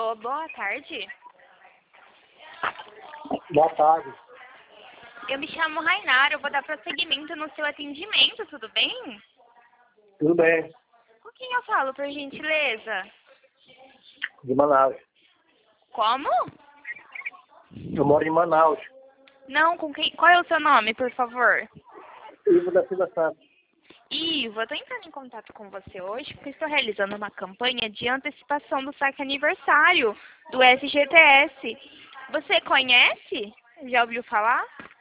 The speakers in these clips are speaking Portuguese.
Alô, boa tarde. Boa tarde. Eu me chamo Rainara, eu vou dar prosseguimento no seu atendimento, tudo bem? Tudo bem? Com quem eu falo, por gentileza? De Manaus. Como? Eu moro em Manaus. Não, com quem? Qual é o seu nome, por favor? Ivo da Silva Santos. Ivo, eu estou entrando em contato com você hoje porque estou realizando uma campanha de antecipação do saque aniversário do FGTS. Você conhece? Já ouviu falar?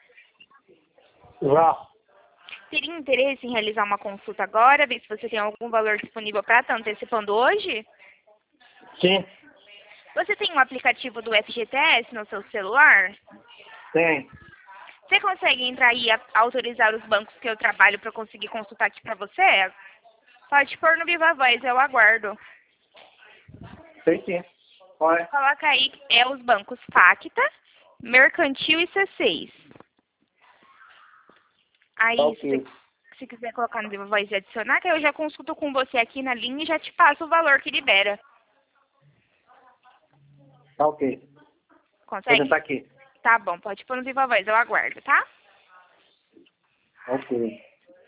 Já. Teria interesse em realizar uma consulta agora, ver se você tem algum valor disponível para estar antecipando hoje? Sim, Você tem um aplicativo do FGTS no seu celular? tem. Você consegue entrar aí e autorizar os bancos que eu trabalho para conseguir consultar aqui para você? Pode pôr no Viva Voz, eu aguardo. Tem sim. Olha. Coloca aí, é os bancos Facta, Mercantil e C6. Aí, Ok. se quiser colocar no Viva Voz e adicionar, que eu já consulto com você aqui na linha e já te passo o valor que libera. Tá ok. Vou Consegue? tentar aqui. Tá bom, pode pôr no Viva Voz, eu aguardo, tá? Ok.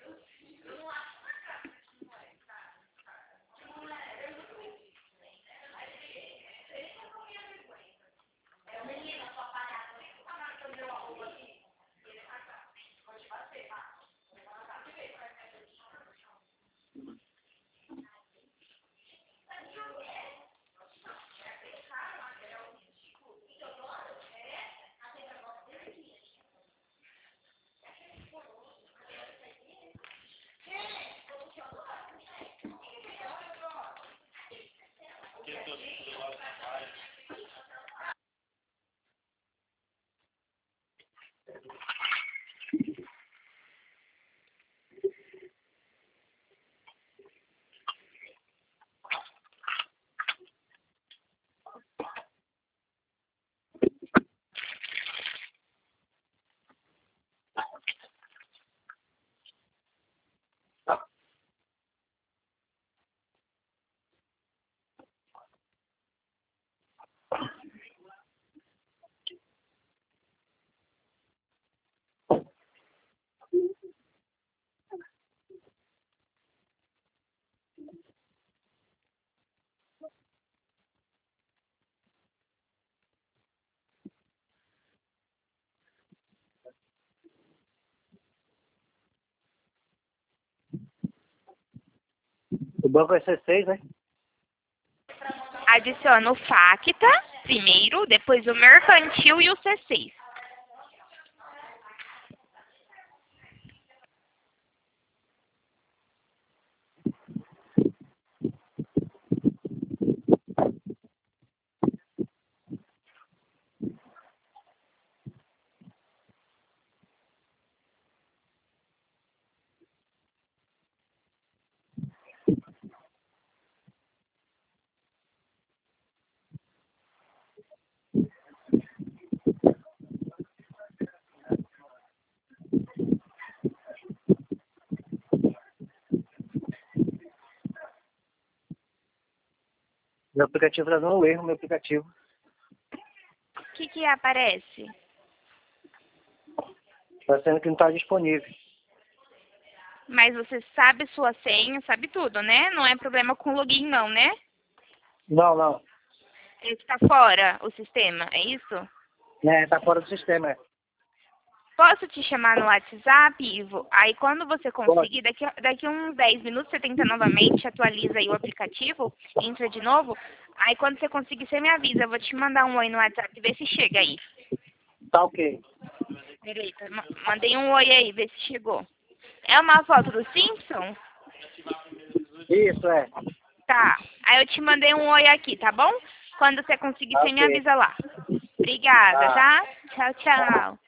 O banco é C6, né? Adiciona o Facta primeiro, depois o Mercantil e o C6. Meu aplicativo tá dando um erro, meu aplicativo. O que aparece? Tá sendo que não tá disponível. Mas você sabe sua senha, sabe tudo, né? Não é problema com login não, né? Não, não. Ele está fora o sistema, é isso? É, tá fora do sistema, é. Posso te chamar no WhatsApp, Ivo? Aí quando você Pode. conseguir, daqui uns 10 minutos você tenta novamente, atualiza aí o aplicativo, entra de novo. Aí quando você conseguir, você me avisa. Eu vou te mandar um oi no WhatsApp, ver se chega aí. Tá ok. Beleza, mandei um oi aí, ver se chegou. É uma foto do Simpson? Isso, é. Tá. Aí eu te mandei um oi aqui, tá bom? Quando você conseguir, Tá você me ok. avisa lá. Obrigada, Tá. tá? Tchau, tchau.